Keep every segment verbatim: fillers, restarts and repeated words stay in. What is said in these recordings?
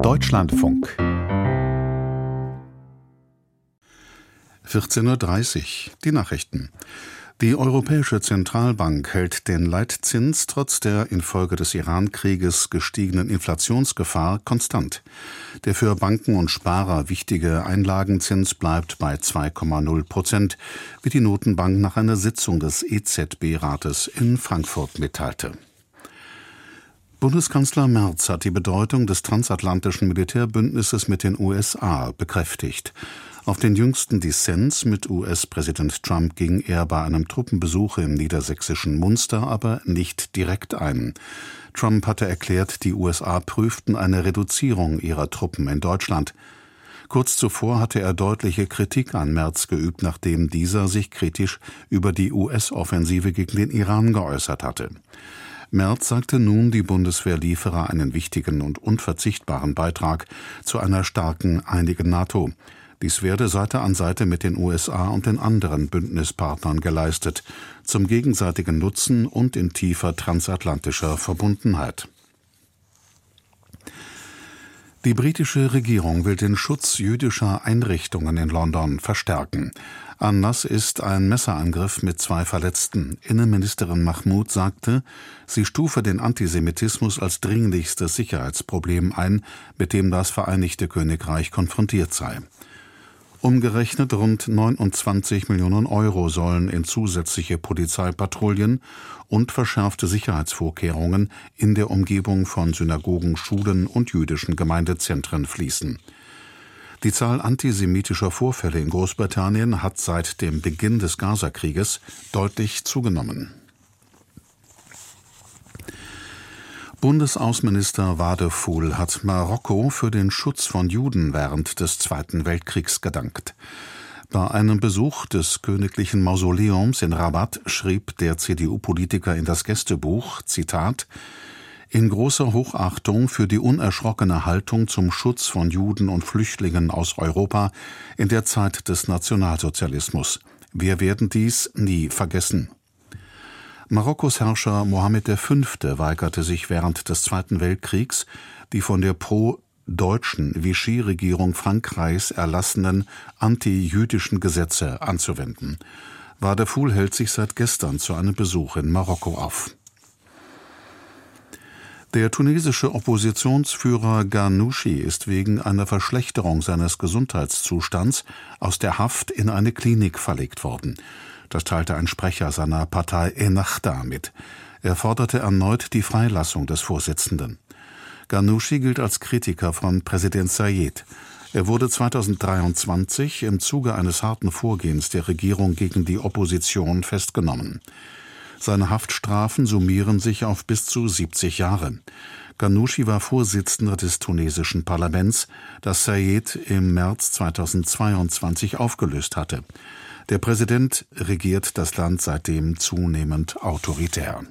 Deutschlandfunk. vierzehn Uhr dreißig, die Nachrichten. Die Europäische Zentralbank hält den Leitzins trotz der infolge des Iran-Krieges gestiegenen Inflationsgefahr konstant. Der für Banken und Sparer wichtige Einlagenzins bleibt bei zwei Komma null Prozent, wie die Notenbank nach einer Sitzung des E Z B-Rates in Frankfurt mitteilte. Bundeskanzler Merz hat die Bedeutung des transatlantischen Militärbündnisses mit den U S A bekräftigt. Auf den jüngsten Dissens mit U S-Präsident Trump ging er bei einem Truppenbesuch im niedersächsischen Munster aber nicht direkt ein. Trump hatte erklärt, die U S A prüften eine Reduzierung ihrer Truppen in Deutschland. Kurz zuvor hatte er deutliche Kritik an Merz geübt, nachdem dieser sich kritisch über die U S-Offensive gegen den Iran geäußert hatte. Merz sagte nun, die Bundeswehr liefere einen wichtigen und unverzichtbaren Beitrag zu einer starken, einigen NATO. Dies werde Seite an Seite mit den U S A und den anderen Bündnispartnern geleistet, zum gegenseitigen Nutzen und in tiefer transatlantischer Verbundenheit. Die britische Regierung will den Schutz jüdischer Einrichtungen in London verstärken. Anlass ist ein Messerangriff mit zwei Verletzten. Innenministerin Mahmood sagte, sie stufe den Antisemitismus als dringlichstes Sicherheitsproblem ein, mit dem das Vereinigte Königreich konfrontiert sei. Umgerechnet rund neunundzwanzig Millionen Euro sollen in zusätzliche Polizeipatrouillen und verschärfte Sicherheitsvorkehrungen in der Umgebung von Synagogen, Schulen und jüdischen Gemeindezentren fließen. Die Zahl antisemitischer Vorfälle in Großbritannien hat seit dem Beginn des Gaza-Krieges deutlich zugenommen. Bundesaußenminister Wadefuhl hat Marokko für den Schutz von Juden während des Zweiten Weltkriegs gedankt. Bei einem Besuch des königlichen Mausoleums in Rabat schrieb der C D U-Politiker in das Gästebuch, Zitat, »In großer Hochachtung für die unerschrockene Haltung zum Schutz von Juden und Flüchtlingen aus Europa in der Zeit des Nationalsozialismus. Wir werden dies nie vergessen.« Marokkos Herrscher Mohammed der Fünfte weigerte sich während des Zweiten Weltkriegs, die von der pro-deutschen Vichy-Regierung Frankreichs erlassenen anti-jüdischen Gesetze anzuwenden. Wadefuhl hält sich seit gestern zu einem Besuch in Marokko auf. Der tunesische Oppositionsführer Ghannouchi ist wegen einer Verschlechterung seines Gesundheitszustands aus der Haft in eine Klinik verlegt worden. Das teilte ein Sprecher seiner Partei Ennahda mit. Er forderte erneut die Freilassung des Vorsitzenden. Ghannouchi gilt als Kritiker von Präsident Said. Er wurde zweitausenddreiundzwanzig im Zuge eines harten Vorgehens der Regierung gegen die Opposition festgenommen. Seine Haftstrafen summieren sich auf bis zu siebzig Jahre. Ghannouchi war Vorsitzender des tunesischen Parlaments, das Said im März zweitausendzweiundzwanzig aufgelöst hatte. Der Präsident regiert das Land seitdem zunehmend autoritär.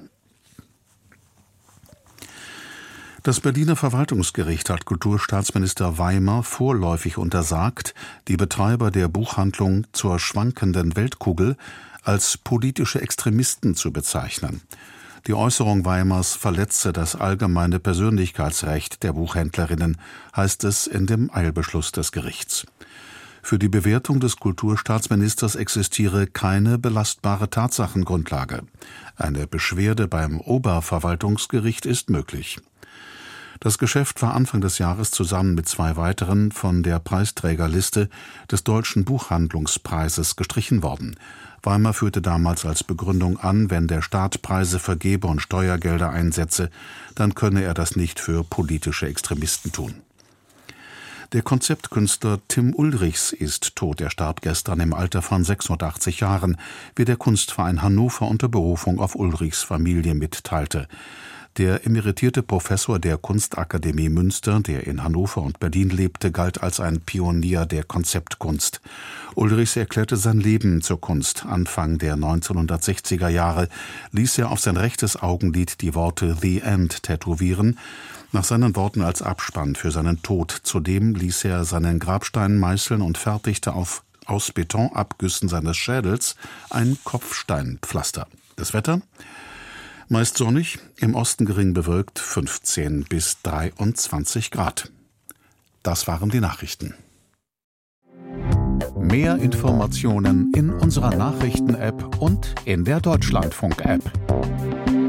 Das Berliner Verwaltungsgericht hat Kulturstaatsminister Weimer vorläufig untersagt, die Betreiber der Buchhandlung Zur schwankenden Weltkugel als politische Extremisten zu bezeichnen. Die Äußerung Weimers verletze das allgemeine Persönlichkeitsrecht der Buchhändlerinnen, heißt es in dem Eilbeschluss des Gerichts. Für die Bewertung des Kulturstaatsministers existiere keine belastbare Tatsachengrundlage. Eine Beschwerde beim Oberverwaltungsgericht ist möglich. Das Geschäft war Anfang des Jahres zusammen mit zwei weiteren von der Preisträgerliste des Deutschen Buchhandlungspreises gestrichen worden. Weimer führte damals als Begründung an, wenn der Staat Preise vergebe und Steuergelder einsetze, dann könne er das nicht für politische Extremisten tun. Der Konzeptkünstler Tim Ulrichs ist tot. Er starb gestern im Alter von sechsundachtzig Jahren, wie der Kunstverein Hannover unter Berufung auf Ulrichs Familie mitteilte. Der emeritierte Professor der Kunstakademie Münster, der in Hannover und Berlin lebte, galt als ein Pionier der Konzeptkunst. Ulrichs erklärte sein Leben zur Kunst. Anfang der neunzehnhundertsechziger Jahre ließ er auf sein rechtes Augenlid die Worte The End tätowieren, nach seinen Worten als Abspann für seinen Tod. Zudem ließ er seinen Grabstein meißeln und fertigte auf aus Betonabgüssen seines Schädels ein Kopfsteinpflaster. Das Wetter? Meist sonnig, im Osten gering bewölkt, fünfzehn bis dreiundzwanzig Grad. Das waren die Nachrichten. Mehr Informationen in unserer Nachrichten-App und in der Deutschlandfunk-App.